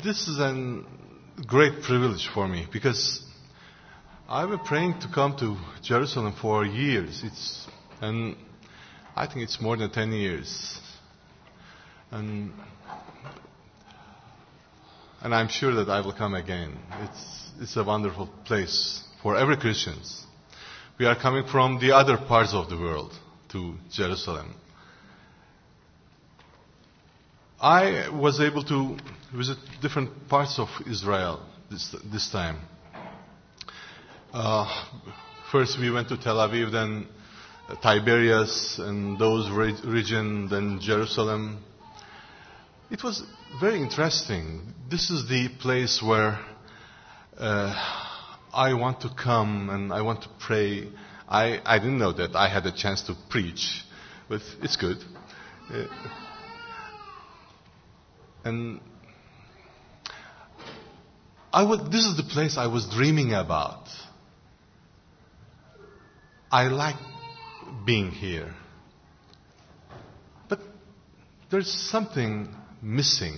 This is a great privilege for me because I've been praying to come to Jerusalem for years. And I think it's more than 10 years. And I'm sure that I will come again. It's a wonderful place for every Christian. We are coming from the other parts of the world to Jerusalem. I was able to visit different parts of Israel this time. First we went to Tel Aviv, then Tiberias and those region, then Jerusalem. It was very interesting. This is the place where I want to come and I want to pray. I didn't know that I had a chance to preach, but it's good. And this is the place I was dreaming about. I like being here. But there's something missing.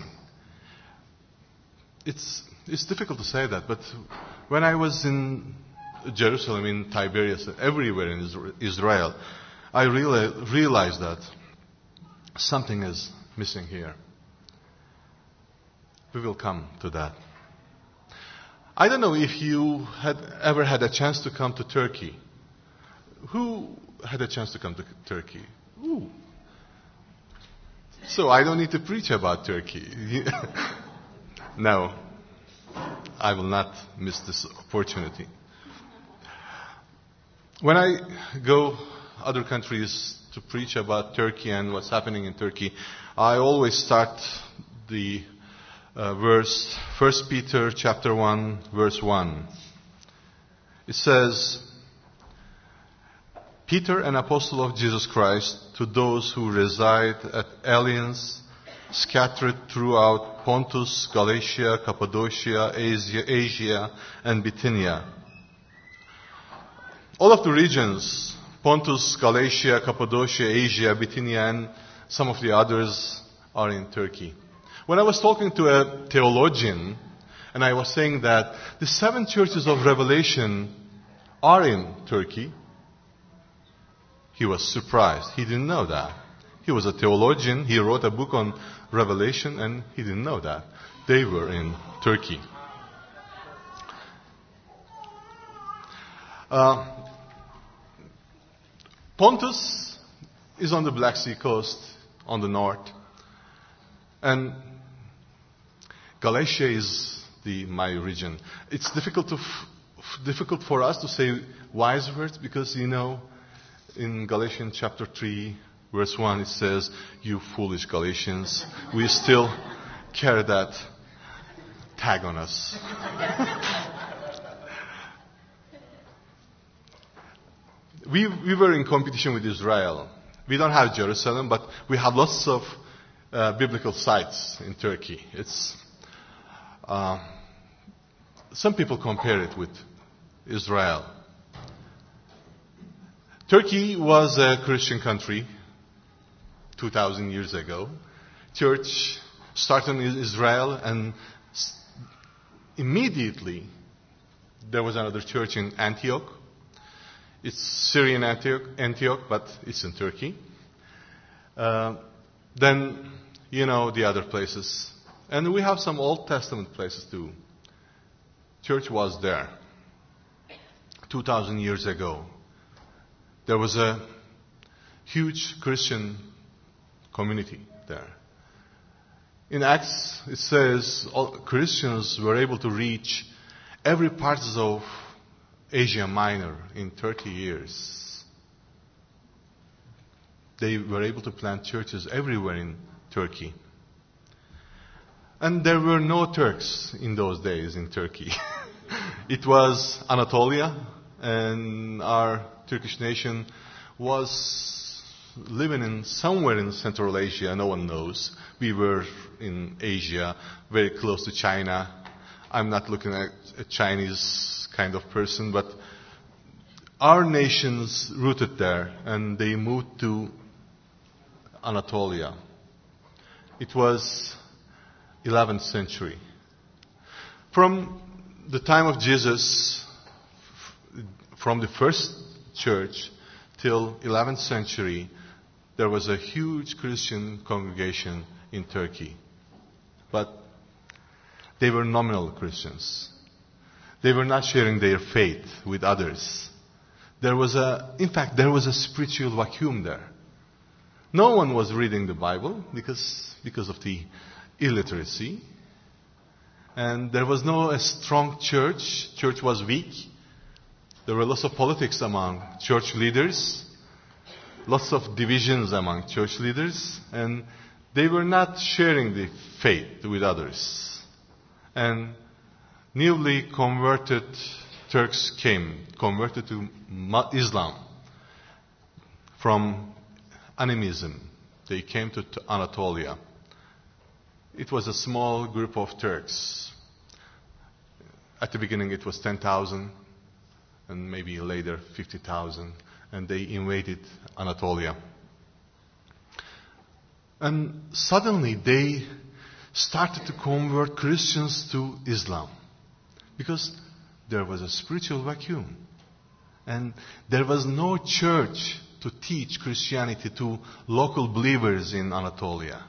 It's difficult to say that, but when I was in Jerusalem, in Tiberias, everywhere in Israel, I realized that something is missing here. We will come to that. I don't know if you had ever had a chance to come to Turkey. Who had a chance to come to Turkey? Ooh. So I don't need to preach about Turkey. No, I will not miss this opportunity. When I go other countries to preach about Turkey and what's happening in Turkey, I always start the verse, 1 Peter chapter 1, verse 1. It says, Peter, an apostle of Jesus Christ, to those who reside at aliens scattered throughout Pontus, Galatia, Cappadocia, Asia, and Bithynia. All of the regions, Pontus, Galatia, Cappadocia, Asia, Bithynia, and some of the others are in Turkey. When I was talking to a theologian, and I was saying that the 7 churches of Revelation are in Turkey, he was surprised. He didn't know that. He was a theologian. He wrote a book on Revelation, and he didn't know that. They were in Turkey. Pontus is on the Black Sea coast, on the north. And Galatia is my region. It's difficult for us to say wise words because, in Galatians chapter 3, verse 1, it says, you foolish Galatians. We still carry that tag on us. We were in competition with Israel. We don't have Jerusalem, but we have lots of biblical sites in Turkey. Some people compare it with Israel. Turkey was a Christian country 2,000 years ago. Church started in Israel, and immediately there was another church in Antioch. It's Syrian Antioch, but it's in Turkey. Then, the other places. And we have some Old Testament places too. Church was there 2,000 years ago. There was a huge Christian community there. In Acts, it says all Christians were able to reach every part of Asia Minor in 30 years. They were able to plant churches everywhere in Turkey. And there were no Turks in those days in Turkey. It was Anatolia, and our Turkish nation was living somewhere in Central Asia. No one knows. We were in Asia, very close to China. I'm not looking at a Chinese kind of person, but our nations rooted there, and they moved to Anatolia. It was 11th century. From the time of Jesus, from the first church till 11th century, there was a huge Christian congregation in Turkey. But they were nominal Christians. They were not sharing their faith with others. In fact, there was a spiritual vacuum there. No one was reading the Bible because of the illiteracy. And there was no strong church. Church was weak. There were lots of politics among church leaders, lots of divisions among church leaders, and they were not sharing the faith with others. And newly converted Turks converted to Islam from animism. They came to Anatolia. It was a small group of Turks. At the beginning it was 10,000, and maybe later 50,000, and they invaded Anatolia. And suddenly they started to convert Christians to Islam, because there was a spiritual vacuum. And there was no church to teach Christianity to local believers in Anatolia.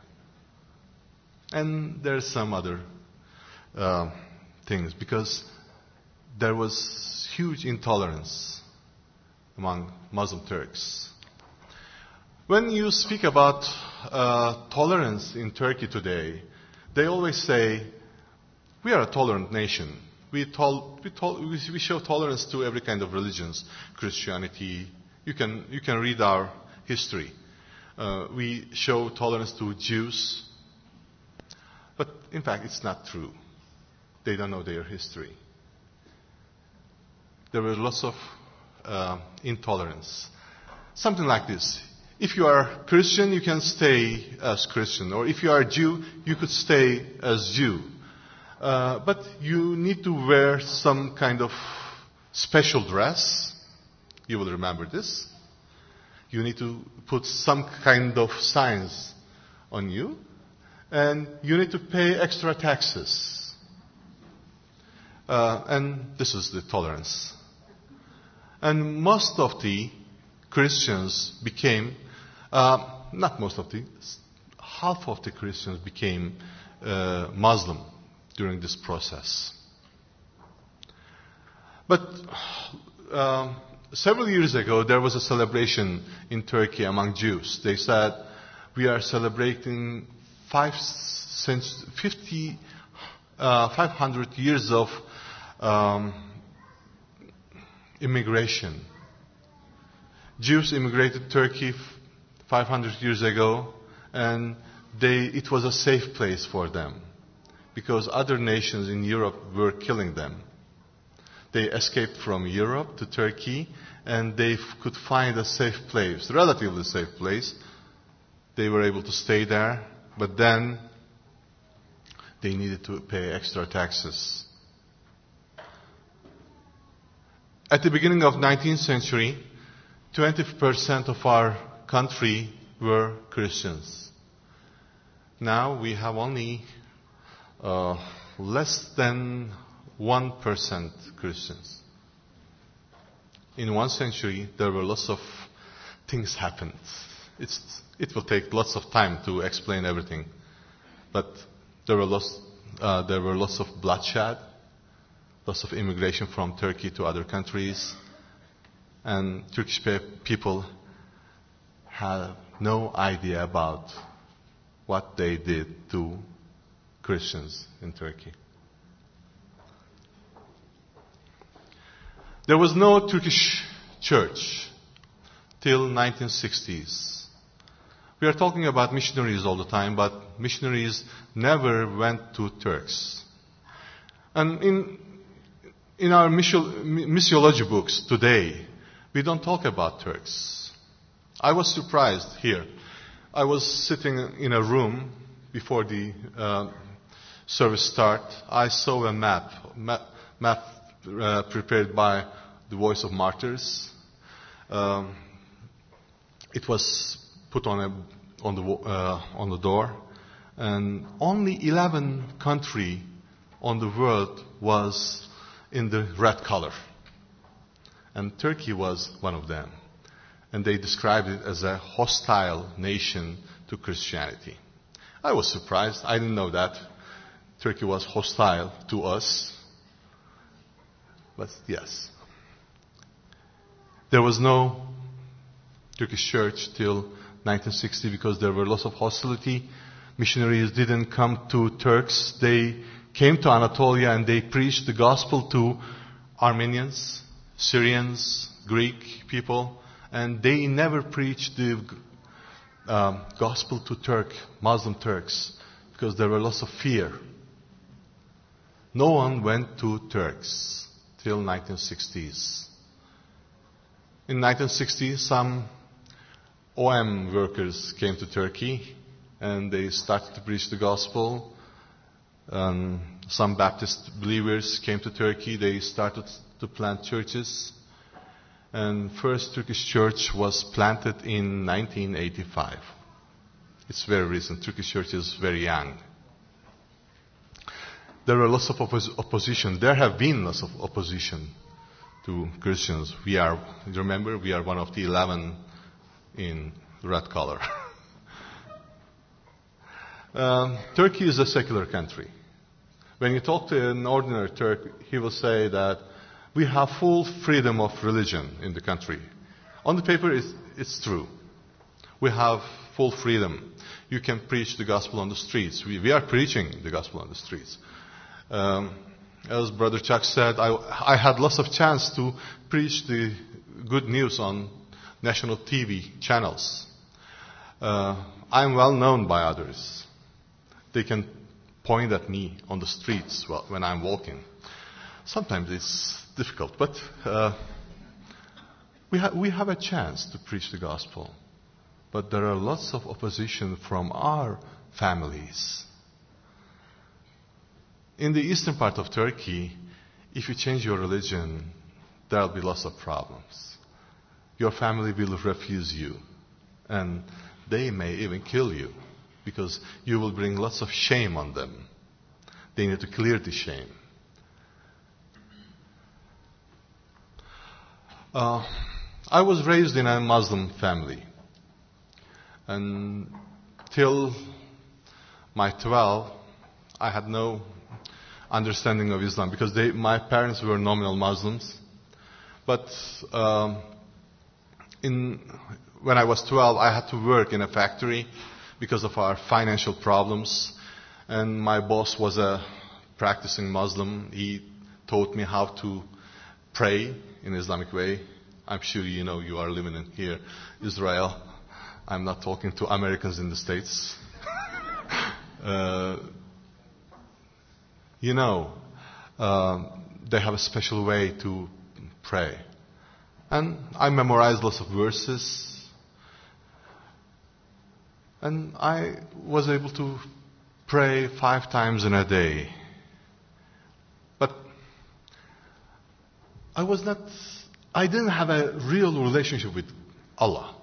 And there's some other things, because there was huge intolerance among Muslim Turks. When you speak about tolerance in Turkey today, they always say, we are a tolerant nation. We show tolerance to every kind of religions, Christianity. You can read our history. We show tolerance to Jews. But in fact, it's not true. They don't know their history. There were lots of intolerance. Something like this. If you are Christian, you can stay as Christian. Or if you are Jew, you could stay as Jew. But you need to wear some kind of special dress. You will remember this. You need to put some kind of signs on you. And you need to pay extra taxes. And this is the tolerance. And most of the Christians became, not most of the, half of the Christians became Muslim during this process. But several years ago, there was a celebration in Turkey among Jews. They said, we are celebrating 500 years of immigration. Jews immigrated to Turkey 500 years ago, and it was a safe place for them, because other nations in Europe were killing them. They escaped from Europe to Turkey, and they could find a safe place, relatively safe place. They were able to stay there, but then they needed to pay extra taxes. At the beginning of 19th century, 20% of our country were Christians. Now we have only less than 1% Christians. In 1 century, there were lots of things happened. It will take lots of time to explain everything, but there were lots of bloodshed, lots of immigration from Turkey to other countries, and Turkish people have no idea about what they did to Christians in Turkey. There was no Turkish church till 1960s. We are talking about missionaries all the time, but missionaries never went to Turks. And in our missiology books today, we don't talk about Turks. I was surprised here. I was sitting in a room before the service start. I saw a map prepared by the Voice of Martyrs. It was put on the door, and only 11 countries on the world was in the red color. And Turkey was one of them. And they described it as a hostile nation to Christianity. I was surprised. I didn't know that Turkey was hostile to us. But yes. There was no Turkish church till 1960 because there were lots of hostility. Missionaries didn't come to Turks. They came to Anatolia and they preached the gospel to Armenians, Syrians, Greek people. And they never preached the gospel to Muslim Turks, because there were lots of fear. No one went to Turks till 1960s. In 1960, some OM workers came to Turkey and they started to preach the gospel. Some Baptist believers came to Turkey. They started to plant churches. And first Turkish church was planted in 1985. It's very recent. Turkish church is very young. There were lots of opposition. There have been lots of opposition to Christians. Remember, we are one of the 11 in red color. Turkey is a secular country. When you talk to an ordinary Turk, he will say that we have full freedom of religion in the country. On the paper, it's true. We have full freedom. You can preach the gospel on the streets. We are preaching the gospel on the streets. As Brother Chuck said, I had lots of chance to preach the good news on national TV channels. I'm well known by others. They can point at me on the streets when I'm walking. Sometimes it's difficult, but we have a chance to preach the gospel. But there are lots of opposition from our families. In the eastern part of Turkey, if you change your religion, there will be lots of problems. Your family will refuse you, and they may even kill you, because you will bring lots of shame on them. They need to clear the shame. I was raised in a Muslim family. And till my 12, I had no understanding of Islam, because my parents were nominal Muslims. But when I was 12, I had to work in a factory because of our financial problems. And my boss was a practicing Muslim. He taught me how to pray in Islamic way. I'm sure you know, you are living in here, Israel. I'm not talking to Americans in the States. They have a special way to pray. And I memorized lots of verses. And I was able to pray 5 times in a day. But I didn't have a real relationship with Allah.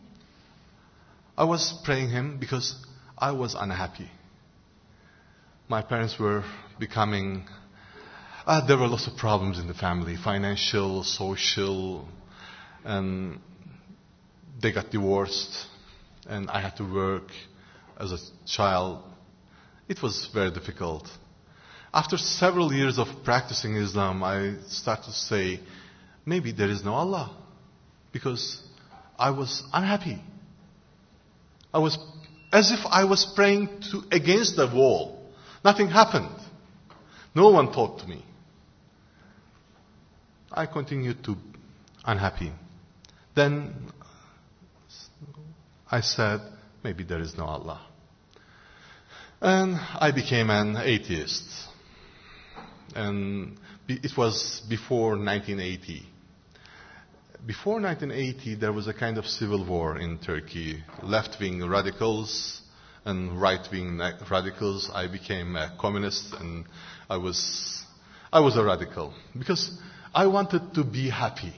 I was praying Him because I was unhappy. My parents were becoming... there were lots of problems in the family, financial, social, and they got divorced, and I had to work as a child. It was very difficult. After several years of practicing Islam, I started to say, maybe there is no Allah, because I was unhappy. I was as if I was praying against the wall. Nothing happened. No one talked to me. I continued to unhappy. Then I said, maybe there is no Allah. And I became an atheist. And it was before 1980. Before 1980, there was a kind of civil war in Turkey. Left-wing radicals and right-wing radicals. I became a communist, and I was a radical because I wanted to be happy.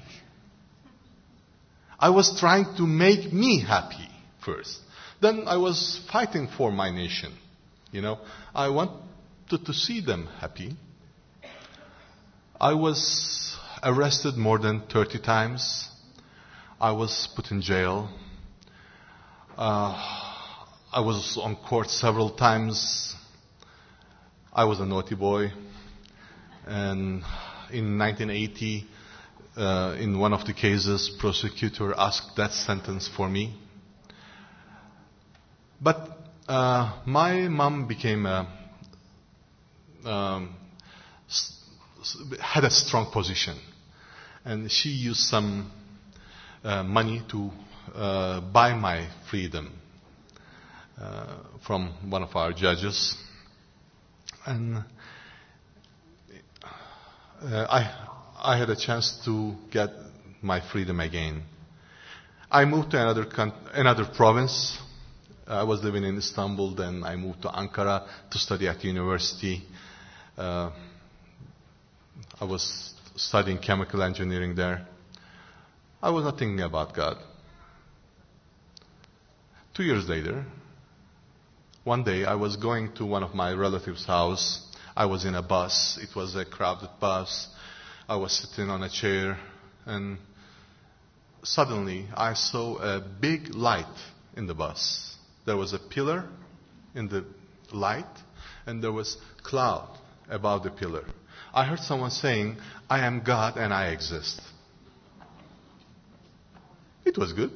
I was trying to make me happy first. Then I was fighting for my nation. I want to see them happy. I was arrested more than 30 times. I was put in jail. I was on court several times. I was a naughty boy. And in 1980, in one of the cases, prosecutor asked death sentence for me. But my mom became had a strong position, and she used some money to buy my freedom from one of our judges, and I had a chance to get my freedom again. I moved to another province. I was living in Istanbul, then I moved to Ankara to study at university. I was studying chemical engineering there. I was not thinking about God. 2 years later, one day I was going to one of my relatives' house. I was in a bus. It was a crowded bus. I was sitting on a chair, and suddenly I saw a big light in the bus. There was a pillar in the light, and there was cloud above the pillar. I heard someone saying, "I am God and I exist." It was good.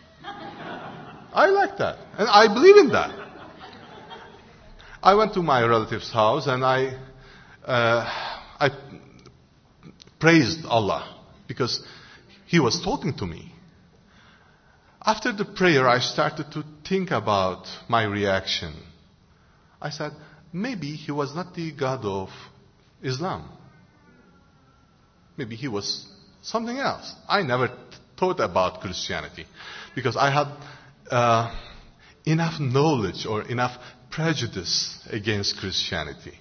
I like that, and I believe in that. I went to my relative's house, and I praised Allah because He was talking to me. After the prayer, I started to think about my reaction. I said, maybe He was not the God of Islam. Maybe He was something else. I never thought about Christianity because I had enough knowledge or enough prejudice against Christianity.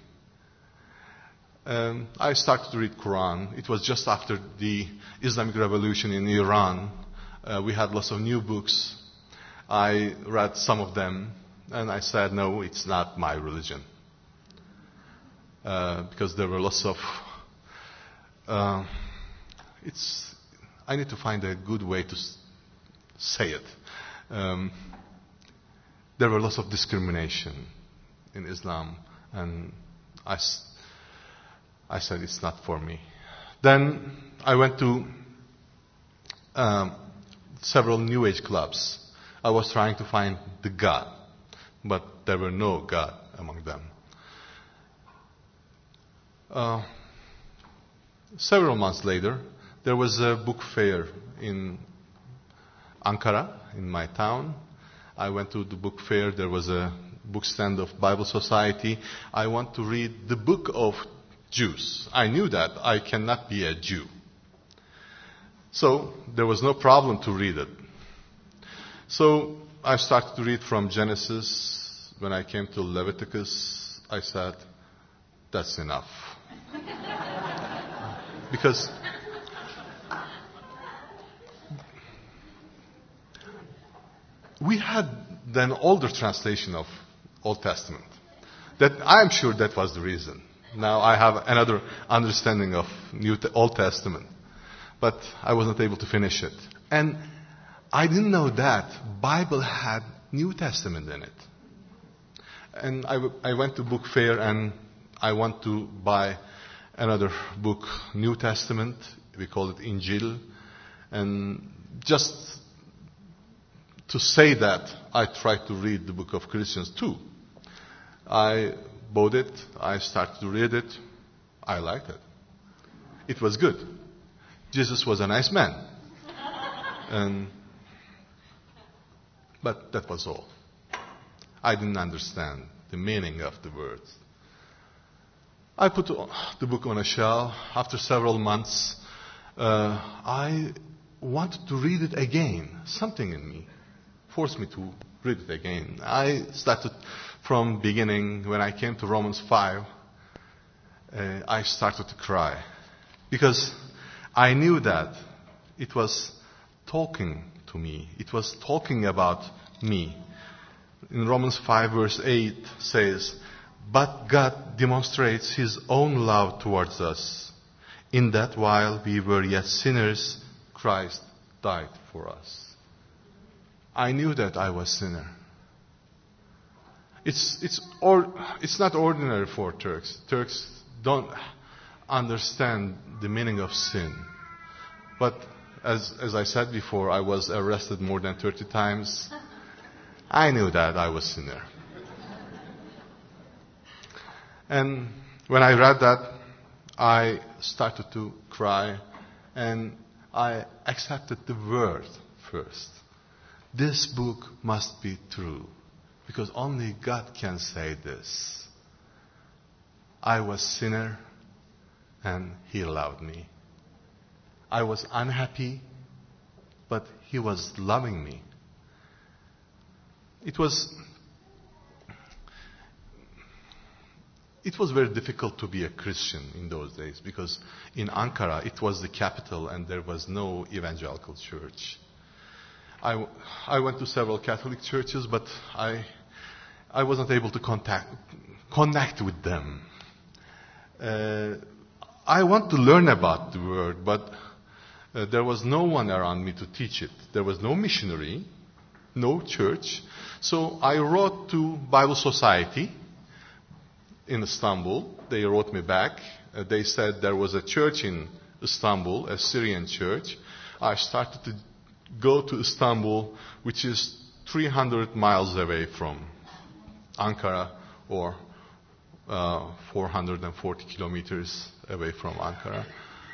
I started to read Quran. It was just after the Islamic Revolution in Iran. We had lots of new books. I read some of them, and I said, no, it's not my religion. Because there were lots of... I need to find a good way to say it. There were lots of discrimination in Islam, and I said it's not for me. Then I went to several New Age clubs. I was trying to find the God, but there were no God among them. Several months later, there was a book fair in Ankara, in my town. I went to the book fair. There was a book stand of Bible Society. I want to read the book of Jews. I knew that I cannot be a Jew. So there was no problem to read it. So I started to read from Genesis. When I came to Leviticus, I said, that's enough. Because we had an older translation of Old Testament. That I'm sure that was the reason. Now I have another understanding of Old Testament. But I was not able to finish it. And I didn't know that Bible had New Testament in it. And I went to book fair, and I want to buy another book, New Testament. We call it Injil. And just to say that, I tried to read the book of Christians too. I bought it. I started to read it. I liked it. It was good. Jesus was a nice man. But that was all. I didn't understand the meaning of the words. I put the book on a shelf. After several months, I wanted to read it again. Something in me forced me to read it again. I started from beginning. When I came to Romans 5, I started to cry. Because I knew that it was talking to me. It was talking about me. In Romans 5 verse 8 says, But God demonstrates His own love towards us, in that while we were yet sinners, Christ died for us. I knew that I was a sinner. It's not ordinary for Turks. Turks don't understand the meaning of sin. But as I said before, I was arrested more than 30 times. I knew that I was a sinner. And when I read that, I started to cry, and I accepted the word first. This book must be true, because only God can say this. I was a sinner, and He loved me. I was unhappy, but He was loving me. It was very difficult to be a Christian in those days, because in Ankara it was the capital and there was no evangelical church. I went to several Catholic churches, but I wasn't able to connect with them. I want to learn about the word, but there was no one around me to teach it. There was no missionary, no church. So I wrote to Bible Society in Istanbul. They wrote me back. They said there was a church in Istanbul, a Syrian church. I started to go to Istanbul, which is 300 miles away from Ankara, or 440 kilometers away from Ankara.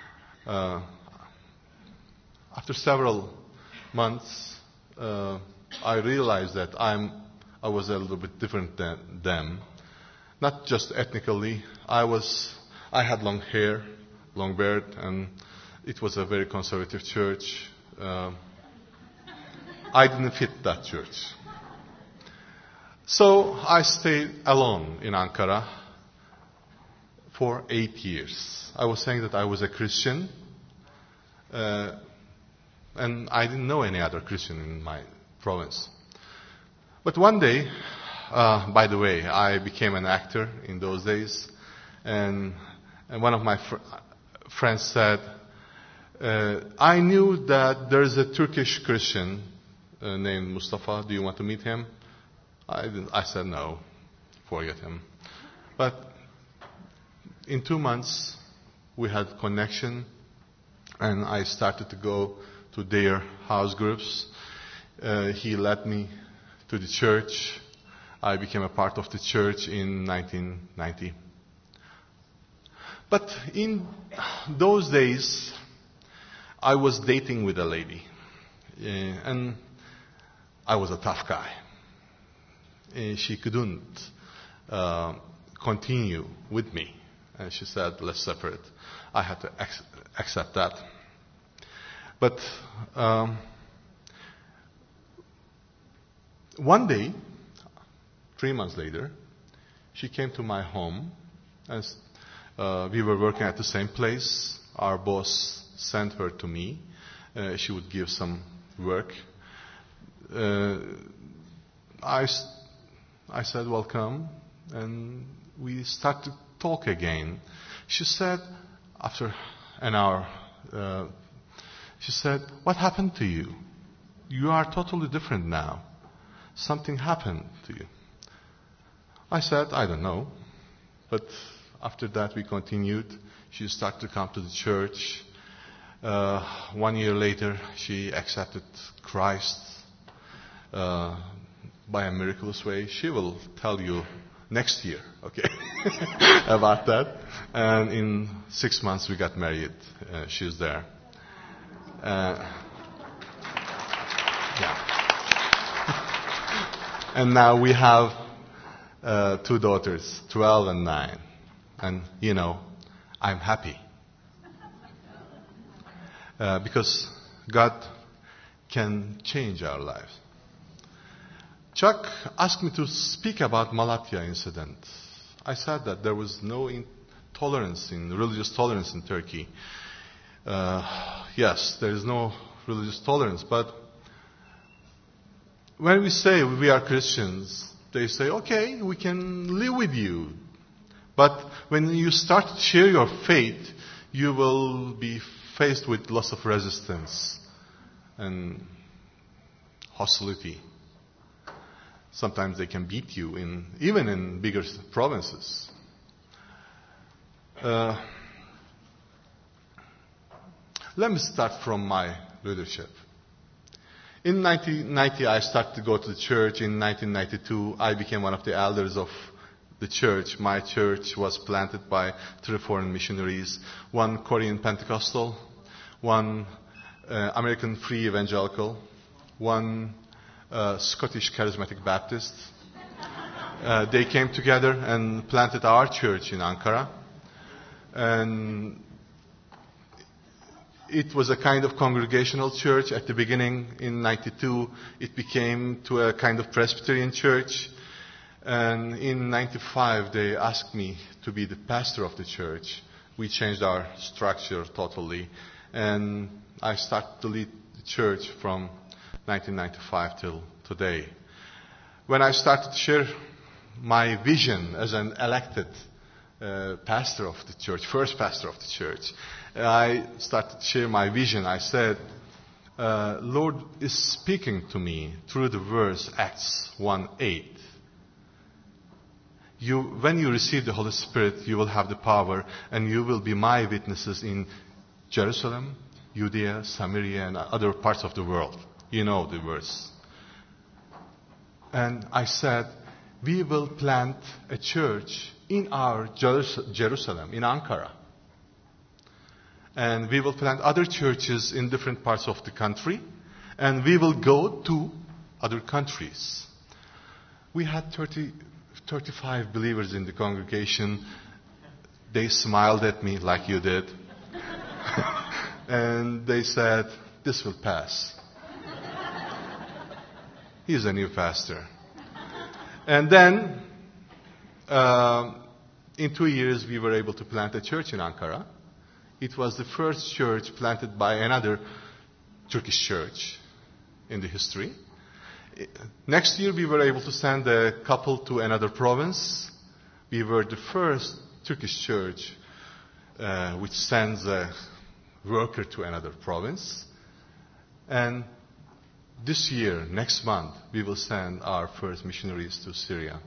After several months, I realized that I was a little bit different than them. Not just ethnically. I had long hair, long beard, and it was a very conservative church. I didn't fit that church. So I stayed alone in Ankara for 8 years. I was saying that I was a Christian, and I didn't know any other Christian in my province. But one day, by the way, I became an actor in those days, and one of my friends said, I knew that there is a Turkish Christian named Mustafa. Do you want to meet him? I said no, forget him. But in 2 months, we had connection, and I started to go to their house groups. He led me to the church. I became a part of the church in 1990. But in those days, I was dating with a lady. And I was a tough guy. She couldn't continue with me. And she said, let's separate. I had to accept that. But one day, 3 months later, she came to my home, and we were working at the same place. Our boss sent her to me. She would give some work. I said, welcome, and we started to talk again. She said, after an hour, she said, what happened to you? You are totally different now. Something happened to you. I said, I don't know. But after that we continued. She started to come to the church. 1 year later, she accepted Christ by a miraculous way. She will tell you next year, okay, about that. And in 6 months we got married. She's there. Yeah. And now we have 2 daughters, 12 and 9. And, I'm happy. Because God can change our lives. Chuck asked me to speak about Malatya incident. I said that there was no religious tolerance in Turkey. Yes, there is no religious tolerance, but when we say we are Christians, they say, okay, we can live with you. But when you start to share your faith, you will be faced with lots of resistance and hostility. Sometimes they can beat you, even in bigger provinces. Let me start from my leadership. In 1990, I started to go to the church. In 1992, I became one of the elders of the church. My church was planted by 3 foreign missionaries, one Korean Pentecostal, one American Free Evangelical, one Scottish Charismatic Baptist. They came together and planted our church in Ankara. And it was a kind of congregational church. At the beginning, in 92, it became to a kind of Presbyterian church. And in 95, they asked me to be the pastor of the church. We changed our structure totally. And I started to lead the church from 1995 till today. When I started to share my vision as an elected pastor of the church, first pastor of the church, I started to share my vision. I said, Lord is speaking to me through the verse Acts 1:8. When you receive the Holy Spirit, you will have the power, and you will be my witnesses in Jerusalem, Judea, Samaria, and other parts of the world. You know the verse. And I said, we will plant a church in our Jerusalem, in Ankara. And we will plant other churches in different parts of the country. And we will go to other countries. We had 35 believers in the congregation. They smiled at me like you did. And they said, this will pass. He's a new pastor. And then, in 2 years, we were able to plant a church in Ankara. It was the first church planted by another Turkish church in the history. Next year, we were able to send a couple to another province. We were the first Turkish church which sends a worker to another province. And this year, next month, we will send our first missionaries to Syria.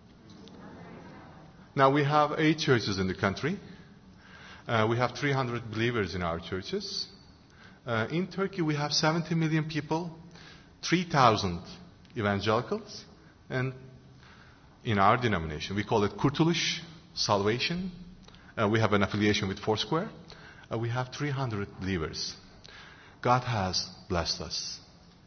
Now we have 8 churches in the country. We have 300 believers in our churches. In Turkey, we have 70 million people, 3,000 evangelicals, and in our denomination, we call it Kurtuluş, Salvation. We have an affiliation with Foursquare. We have 300 believers. God has blessed us.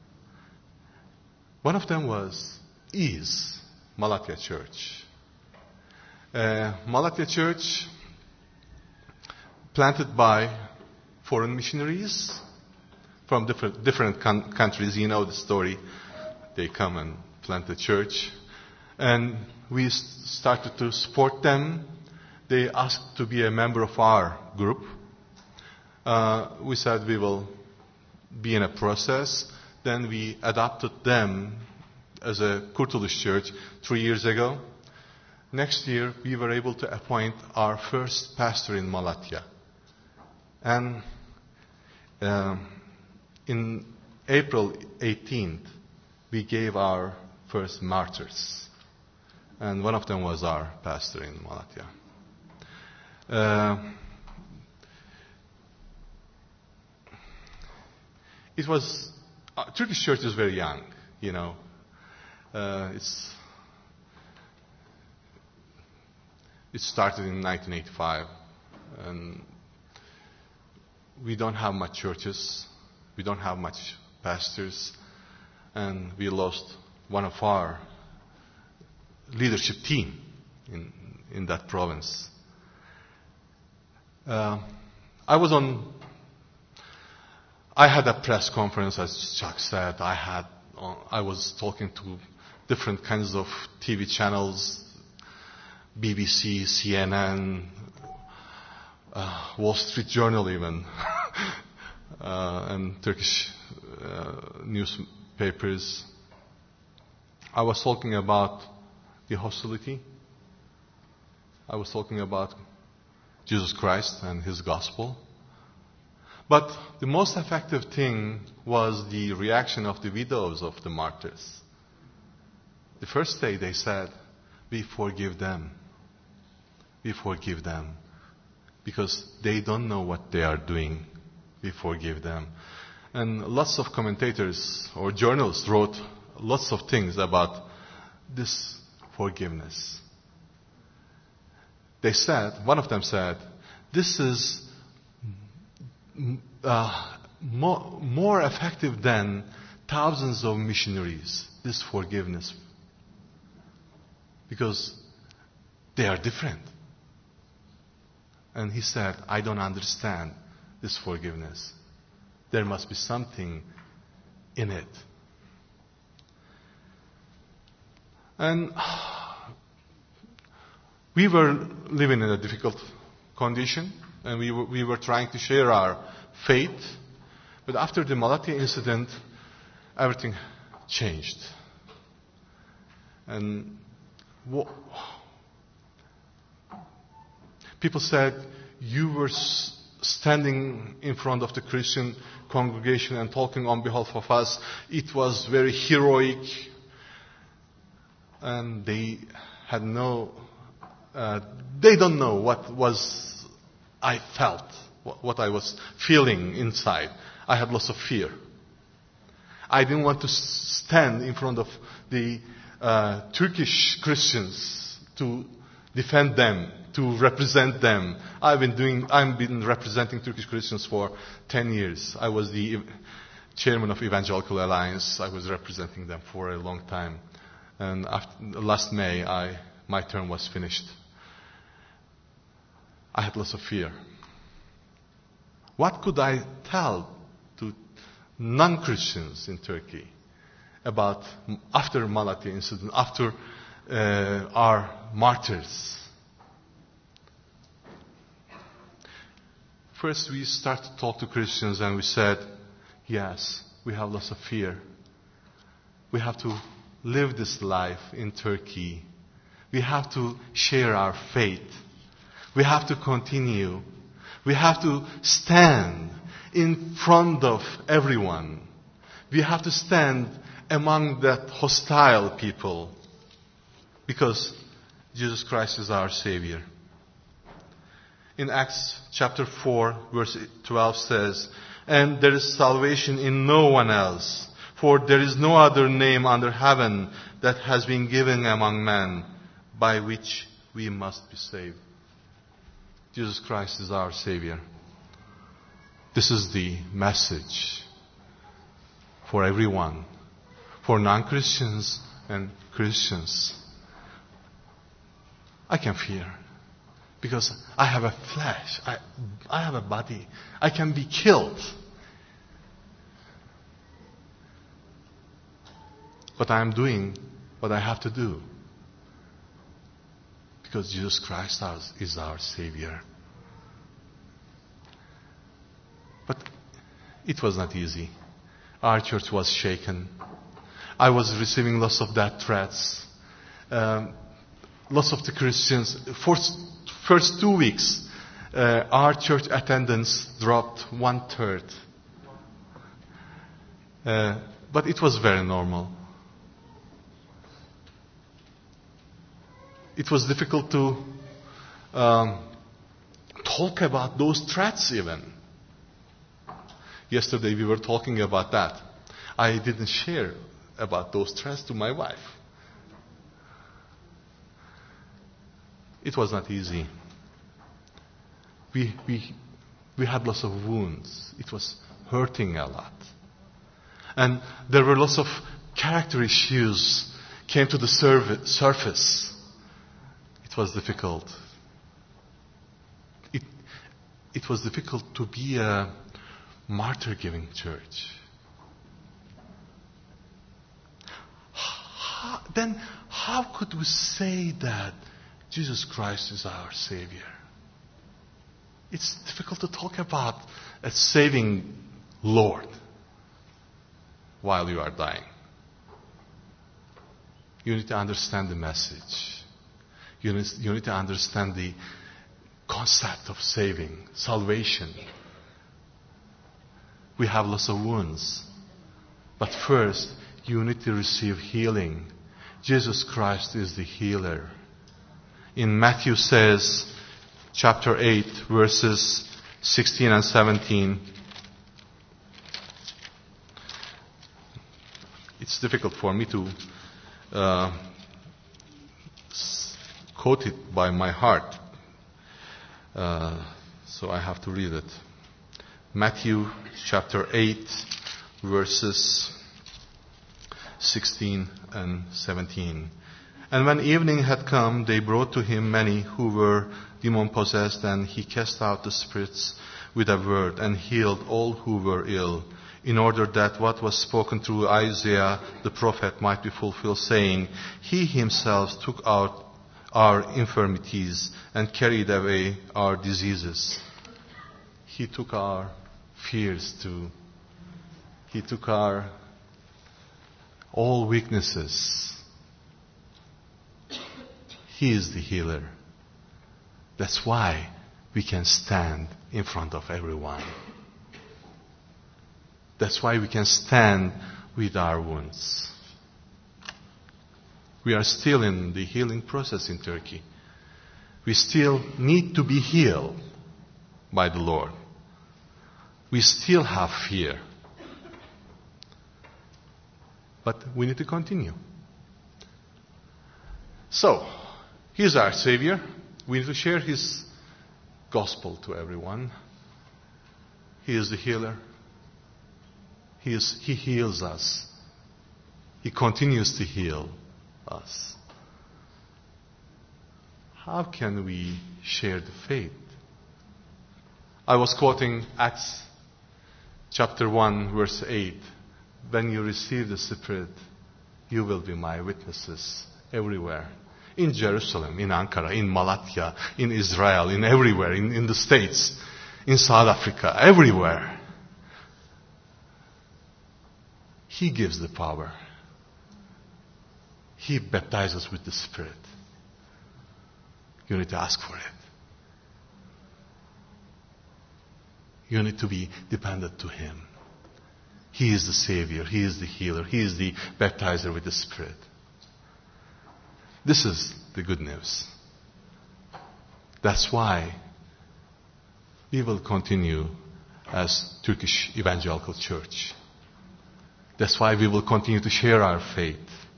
One of them is Malatya Church. Malatya Church, planted by foreign missionaries from different countries. You know the story. They come and plant the church. And we started to support them. They asked to be a member of our group. We said we will be in a process. Then we adopted them as a Kurtuluş church 3 years ago. Next year, we were able to appoint our first pastor in Malatya. And in April 18th, we gave our first martyrs. And one of them was our pastor in Malatya. Turkish church is very young, you know. It started in 1985, and we don't have much churches, we don't have much pastors, and we lost one of our leadership team in that province. I had a press conference, as Chuck said. I was talking to different kinds of TV channels, BBC, CNN, Wall Street Journal even, and Turkish newspapers. I was talking about the hostility. I was talking about Jesus Christ and His gospel. But the most effective thing was the reaction of the widows of the martyrs. The first day they said, "We forgive them. We forgive them. Because they don't know what they are doing. We forgive them." And lots of commentators or journalists wrote lots of things about this forgiveness. They said, one of them said, this is more effective than thousands of missionaries, this forgiveness. Because they are different. And he said, I don't understand this forgiveness. There must be something in it. And we were living in a difficult condition, and we were trying to share our faith. But after the Malatya incident, everything changed. And people said, you were standing in front of the Christian congregation and talking on behalf of us. It was very heroic. And they had they don't know what I felt, what I was feeling inside. I had lots of fear. I didn't want to stand in front of the Turkish Christians to defend them, to represent them. I've been representing Turkish Christians for 10 years. I was the chairman of Evangelical Alliance. I was representing them for a long time. And last May, my term was finished. I had lots of fear. What could I tell to non-Christians in Turkey about after Malatya incident, after our martyrs? First, we started to talk to Christians and we said, yes, we have lots of fear. We have to live this life in Turkey. We have to share our faith. We have to continue. We have to stand in front of everyone. We have to stand among that hostile people because Jesus Christ is our Savior. In Acts chapter 4, verse 12 says, "And there is salvation in no one else. For there is no other name under heaven that has been given among men by which we must be saved." Jesus Christ is our Savior. This is the message for everyone, for non-Christians and Christians. I can fear because I have a flesh. I have a body. I can be killed. But I am doing what I have to do. Because Jesus Christ is our Savior. But it was not easy. Our church was shaken. I was receiving lots of death threats. Lots of the Christians, for first 2 weeks, our church attendance dropped 1/3. But it was very normal. It was difficult to talk about those threats even. Yesterday we were talking about that. I didn't share about those threats to my wife. It was not easy. We had lots of wounds. It was hurting a lot. And there were lots of character issues came to the surface. It was difficult. It was difficult to be a martyr-giving church. Then how could we say that Jesus Christ is our Savior? It's difficult to talk about a saving Lord while you are dying. You need to understand the message. You need to understand the concept of saving, salvation. We have lots of wounds. But first, you need to receive healing. Jesus Christ is the healer. In Matthew says, chapter 8, verses 16 and 17. It's difficult for me to quote it by my heart. So I have to read it. Matthew chapter 8, verses 16 and 17. And when evening had come, they brought to him many who were demon-possessed, and he cast out the spirits with a word and healed all who were ill, in order that what was spoken through Isaiah the prophet might be fulfilled, saying, He himself took out our infirmities and carried away our diseases. He took our fears too. He took our all weaknesses. He is the healer. That's why we can stand in front of everyone. That's why we can stand with our wounds. We are still in the healing process in Turkey. We still need to be healed by the Lord. We still have fear. But we need to continue. So, He's our Savior. We need to share His gospel to everyone. He is the healer. He heals us. He continues to heal us. How can we share the faith? I was quoting Acts chapter 1, verse 8. When you receive the Spirit, you will be my witnesses everywhere. In Jerusalem, in Ankara, in Malatya, in Israel, in everywhere, in the States, in South Africa, everywhere. He gives the power. He baptizes with the Spirit. You need to ask for it. You need to be dependent to Him. He is the Savior. He is the healer. He is the baptizer with the Spirit. This is the good news. That's why we will continue as Turkish Evangelical Church. That's why we will continue to share our faith.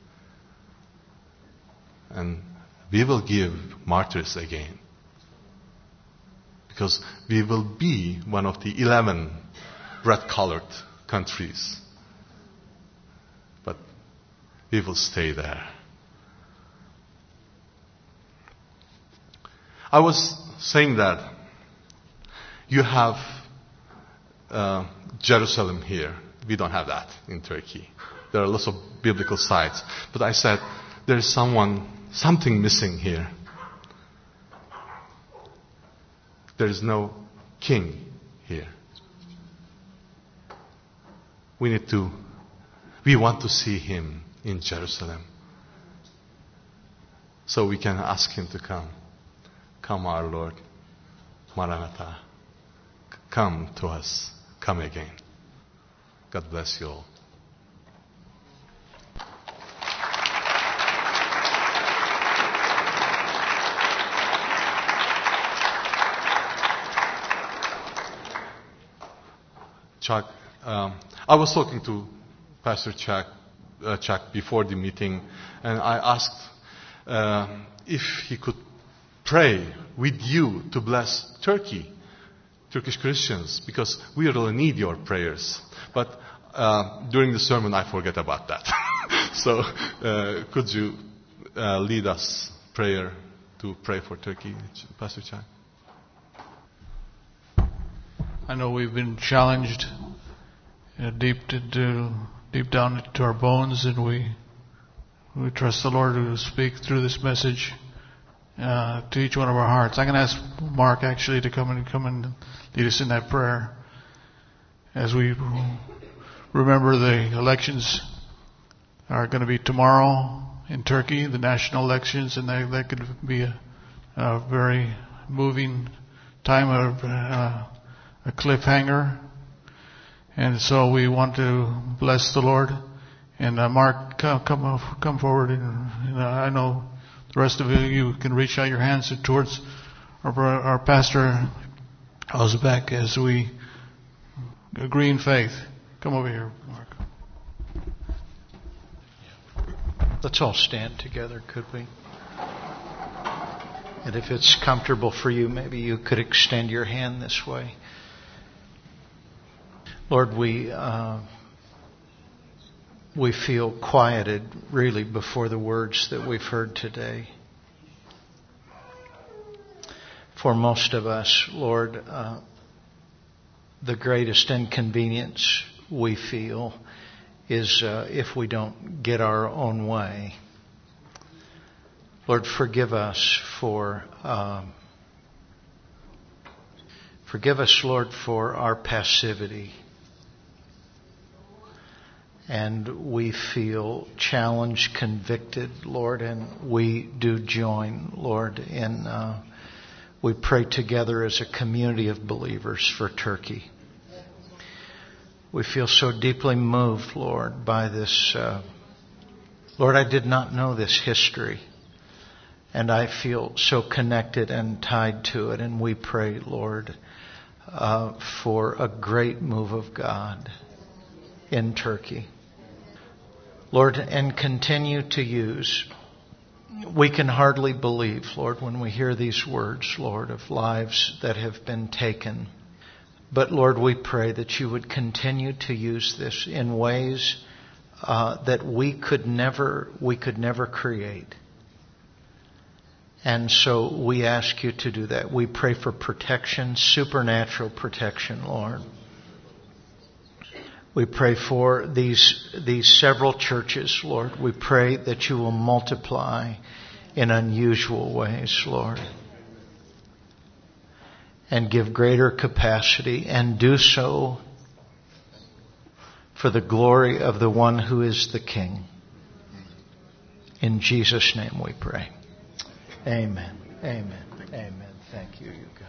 And we will give martyrs again. Because we will be one of the 11 red-colored countries. But we will stay there. I was saying that you have Jerusalem here. We don't have that in Turkey. There are lots of biblical sites. But I said, there is something missing here. There is no king here. We want to see Him in Jerusalem. So we can ask Him to come. Come, our Lord. Maranatha. Come to us. Come again. God bless you all. Chuck, I was talking to Pastor Chuck before the meeting, and I asked if he could pray with you to bless Turkey, Turkish Christians, because we really need your prayers. But during the sermon, I forget about that. So could you lead us to pray for Turkey, Pastor Chuck? I know we've been challenged deep down into our bones, and we trust the Lord to speak through this message to each one of our hearts. I'm going to ask Mark actually to come and lead us in that prayer as we remember the elections are going to be tomorrow in Turkey, the national elections, and that could be a very moving time of a cliffhanger. And so we want to bless the Lord. And Mark, come forward. And I know the rest of you can reach out your hands towards our pastor Ozbek as we agree in faith. Come over here, Mark. Let's all stand together, could we? And if it's comfortable for you, maybe you could extend your hand this way. Lord, we feel quieted really before the words that we've heard today. For most of us, Lord, the greatest inconvenience we feel is if we don't get our own way. Lord, forgive us, Lord, for our passivity. And we feel challenged, convicted, Lord, and we do join, Lord, in we pray together as a community of believers for Turkey. We feel so deeply moved, Lord, by this. Lord, I did not know this history, and I feel so connected and tied to it. And we pray, Lord, for a great move of God in Turkey. Lord, and continue to use. We can hardly believe, Lord, when we hear these words, Lord, of lives that have been taken. But Lord, we pray that you would continue to use this in ways that we could never create. And so we ask you to do that. We pray for protection, supernatural protection, Lord. We pray for these several churches, Lord. We pray that you will multiply in unusual ways, Lord. And give greater capacity, and do so for the glory of the one who is the King. In Jesus' name we pray. Amen. Amen. Amen. Thank you, you guys.